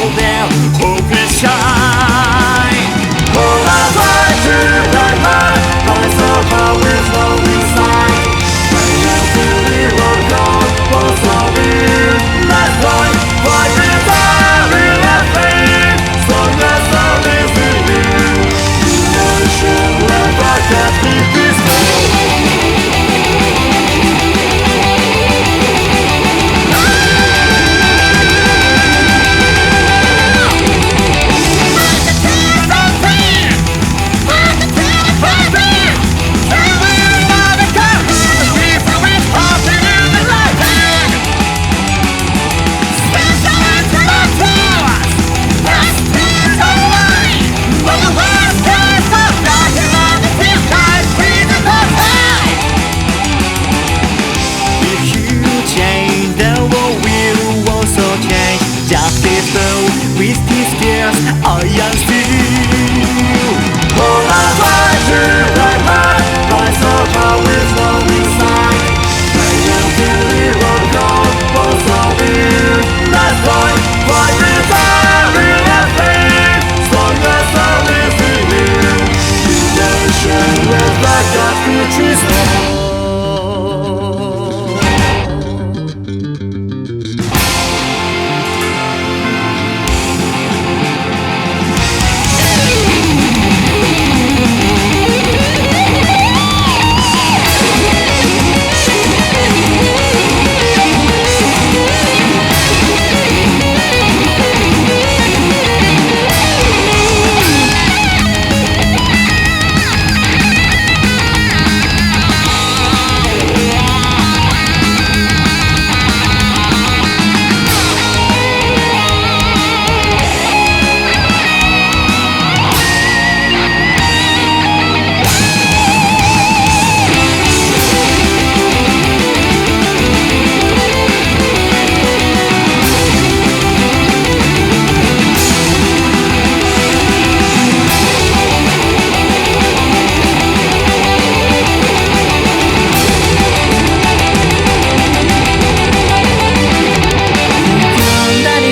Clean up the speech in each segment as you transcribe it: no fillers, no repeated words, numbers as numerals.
their hope and shine. All I fight to run high, but somehow with no inside. When you feel it all gone, what's all it? That's why with every faith, so that's all is in you. You should never get me this way. Justice flow with his tears, iron steel. All I fight to run high, but somehow with no inside. When you feel it all gone, what's all it? That's why with every faith, strong as all is in you. Nation live like that future's home.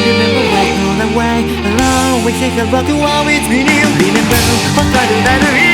We take a walk along with me. Remember, what I do that